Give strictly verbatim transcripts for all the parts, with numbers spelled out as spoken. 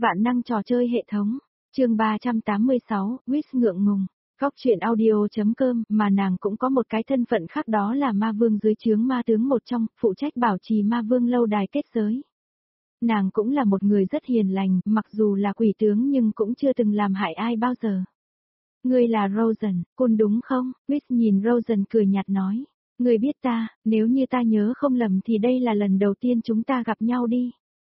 Vạn năng trò chơi hệ thống, chương ba trăm tám mươi sáu, Wiz ngượng ngùng. Góc truyện audio.com, mà nàng cũng có một cái thân phận khác, đó là ma vương dưới trướng ma tướng một trong, phụ trách bảo trì ma vương lâu đài kết giới. Nàng cũng là một người rất hiền lành, mặc dù là quỷ tướng nhưng cũng chưa từng làm hại ai bao giờ. Ngươi là Rosen, Cun đúng không? Wiz nhìn Rosen cười nhạt nói. Ngươi biết ta, nếu như ta nhớ không lầm thì đây là lần đầu tiên chúng ta gặp nhau đi.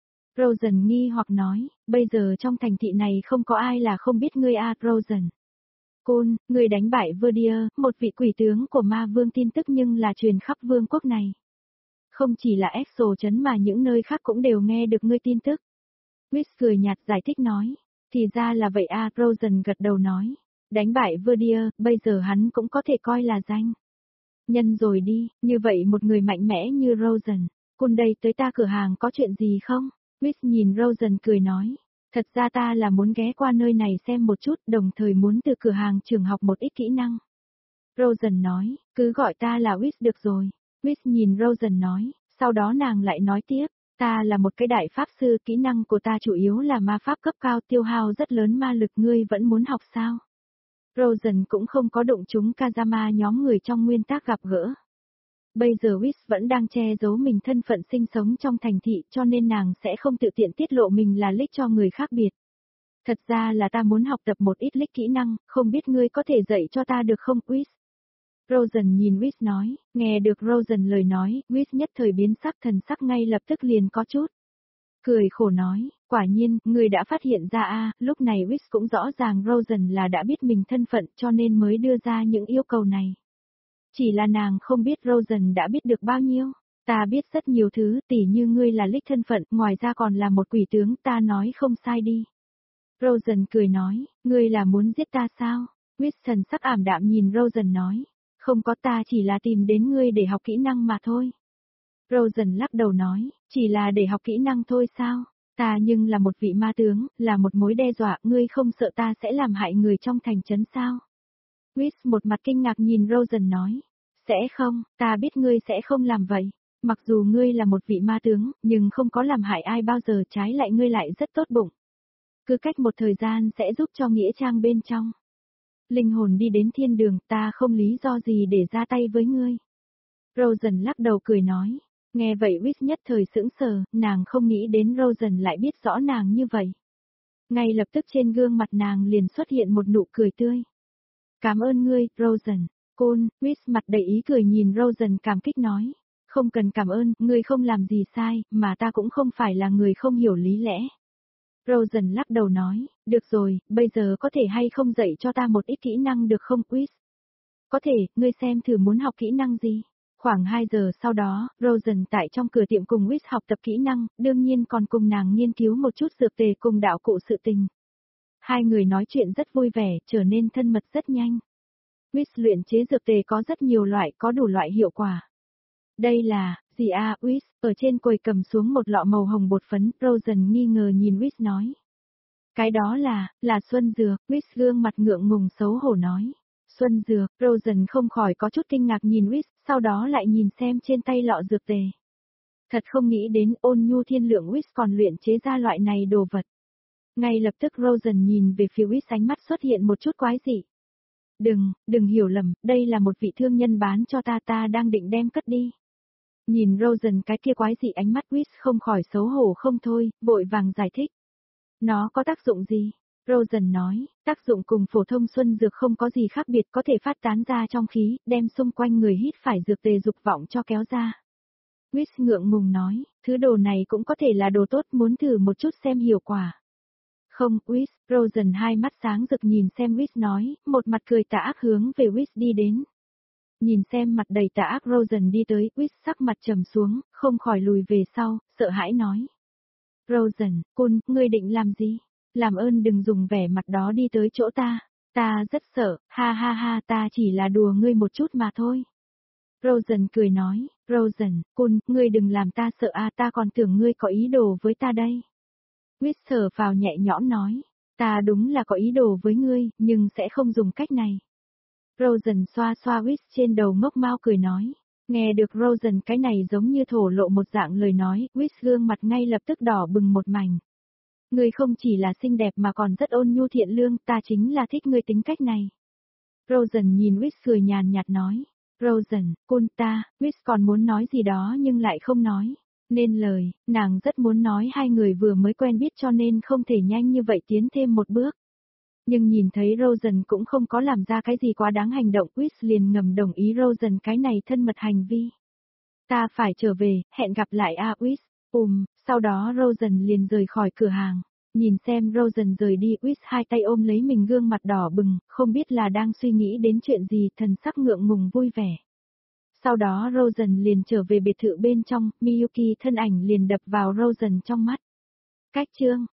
Rosen nghi hoặc nói, bây giờ trong thành thị này không có ai là không biết ngươi à Rosen. Cun, ngươi đánh bại Verdier, một vị quỷ tướng của ma vương, tin tức nhưng là truyền khắp vương quốc này. Không chỉ là Exo trấn mà những nơi khác cũng đều nghe được ngươi tin tức. Wiz cười nhạt giải thích nói, thì ra là vậy à Rosen gật đầu nói, đánh bại Verdier, bây giờ hắn cũng có thể coi là danh nhân rồi đi, như vậy một người mạnh mẽ như Rosen. Cun đây tới ta cửa hàng có chuyện gì không? Wiz nhìn Rosen cười nói, thật ra ta là muốn ghé qua nơi này xem một chút, đồng thời muốn từ cửa hàng trường học một ít kỹ năng. Rosen nói, cứ gọi ta là Wiz được rồi. Wiz nhìn Rosen nói, sau đó nàng lại nói tiếp, ta là một cái đại pháp sư, kỹ năng của ta chủ yếu là ma pháp cấp cao, tiêu hao rất lớn ma lực, ngươi vẫn muốn học sao? Rosen cũng không có đụng trúng Kazama nhóm người trong nguyên tắc gặp gỡ. Bây giờ Wiz vẫn đang che giấu mình thân phận sinh sống trong thành thị, cho nên nàng sẽ không tự tiện tiết lộ mình là Lick cho người khác biệt. Thật ra là ta muốn học tập một ít Lick kỹ năng, không biết ngươi có thể dạy cho ta được không Wiz? Rosen nhìn Wiz nói, nghe được Rosen lời nói, Wiz nhất thời biến sắc, thần sắc ngay lập tức liền có chút cười khổ nói, quả nhiên, người đã phát hiện ra a. Lúc này Wiz cũng rõ ràng Rosen là đã biết mình thân phận cho nên mới đưa ra những yêu cầu này. Chỉ là nàng không biết Rosen đã biết được bao nhiêu. Ta biết rất nhiều thứ, tỉ như ngươi là Lick thân phận, ngoài ra còn là một quỷ tướng, ta nói không sai đi. Rosen cười nói, ngươi là muốn giết ta sao? Wiz thần sắc ảm đạm nhìn Rosen nói, không có, ta chỉ là tìm đến ngươi để học kỹ năng mà thôi. Rosen lắc đầu nói, chỉ là để học kỹ năng thôi sao? Ta nhưng là một vị ma tướng, là một mối đe dọa, ngươi không sợ ta sẽ làm hại người trong thành trấn sao? Wiz một mặt kinh ngạc nhìn Rosen nói, sẽ không, ta biết ngươi sẽ không làm vậy. Mặc dù ngươi là một vị ma tướng, nhưng không có làm hại ai bao giờ, trái lại ngươi lại rất tốt bụng. Cứ cách một thời gian sẽ giúp cho nghĩa trang bên trong linh hồn đi đến thiên đường, ta không lý do gì để ra tay với ngươi. Rosen lắc đầu cười nói, nghe vậy Wiz nhất thời sững sờ, nàng không nghĩ đến Rosen lại biết rõ nàng như vậy. Ngay lập tức trên gương mặt nàng liền xuất hiện một nụ cười tươi. Cảm ơn ngươi, Rosen. Cun, Wiz mặt đầy ý cười nhìn Rosen cảm kích nói, không cần cảm ơn, ngươi không làm gì sai, mà ta cũng không phải là người không hiểu lý lẽ. Rosen lắc đầu nói, được rồi, bây giờ có thể hay không dạy cho ta một ít kỹ năng được không Wiz? Có thể, ngươi xem thử muốn học kỹ năng gì? Khoảng hai giờ sau đó, Rosen tại trong cửa tiệm cùng Wiz học tập kỹ năng, đương nhiên còn cùng nàng nghiên cứu một chút dược tề cùng đạo cụ sự tình. Hai người nói chuyện rất vui vẻ, trở nên thân mật rất nhanh. Wiz luyện chế dược tề có rất nhiều loại, có đủ loại hiệu quả. Đây là, gì à, Wiz, ở trên quầy cầm xuống một lọ màu hồng bột phấn, Rosen nghi ngờ nhìn Wiz nói. Cái đó là, là xuân dược, Wiz gương mặt ngượng ngùng xấu hổ nói. Xuân dược, Rosen không khỏi có chút kinh ngạc nhìn Wiz, sau đó lại nhìn xem trên tay lọ dược tề. Thật không nghĩ đến ôn nhu thiên lượng Wiz còn luyện chế ra loại này đồ vật. Ngay lập tức Rosen nhìn về phía Wiz, ánh mắt xuất hiện một chút quái dị. Đừng, đừng hiểu lầm, đây là một vị thương nhân bán cho ta, ta đang định đem cất đi. Nhìn Rosen cái kia quái dị ánh mắt, Wiz không khỏi xấu hổ không thôi, vội vàng giải thích. Nó có tác dụng gì? Rosen nói, tác dụng cùng phổ thông xuân dược không có gì khác biệt, có thể phát tán ra trong khí, đem xung quanh người hít phải dược tề dục vọng cho kéo ra. Wiz ngượng ngùng nói, thứ đồ này cũng có thể là đồ tốt, muốn thử một chút xem hiệu quả. Không, Wiz, Rosen hai mắt sáng rực nhìn xem Wiz nói, một mặt cười tà ác hướng về Wiz đi đến. Nhìn xem mặt đầy tà ác Rosen đi tới, Wiz sắc mặt trầm xuống, không khỏi lùi về sau, sợ hãi nói. Rosen, Cun, ngươi định làm gì? Làm ơn đừng dùng vẻ mặt đó đi tới chỗ ta. Ta rất sợ, ha ha ha, ta chỉ là đùa ngươi một chút mà thôi. Rosen cười nói, Rosen, Cun, ngươi đừng làm ta sợ a, ta còn tưởng ngươi có ý đồ với ta đây. Wiz thở vào nhẹ nhõm nói, ta đúng là có ý đồ với ngươi, nhưng sẽ không dùng cách này. Rosen xoa xoa Wiz trên đầu ngốc mau cười nói, nghe được Rosen cái này giống như thổ lộ một dạng lời nói, Wiz gương mặt ngay lập tức đỏ bừng một mảnh. Ngươi không chỉ là xinh đẹp mà còn rất ôn nhu thiện lương, ta chính là thích ngươi tính cách này. Rosen nhìn Wis cười nhàn nhạt nói. Rosen, Kunta, Wis còn muốn nói gì đó nhưng lại không nói. Nên lời, nàng rất muốn nói hai người vừa mới quen biết cho nên không thể nhanh như vậy tiến thêm một bước. Nhưng nhìn thấy Rosen cũng không có làm ra cái gì quá đáng hành động, Wis liền ngầm đồng ý Rosen cái này thân mật hành vi. Ta phải trở về, hẹn gặp lại a Wis. Ùm, sau đó Rosen liền rời khỏi cửa hàng. Nhìn xem Rosen rời đi, Wis hai tay ôm lấy mình gương mặt đỏ bừng, không biết là đang suy nghĩ đến chuyện gì, thần sắc ngượng ngùng vui vẻ. Sau đó Rosen liền trở về biệt thự bên trong, Miyuki thân ảnh liền đập vào Rosen trong mắt. Cách chương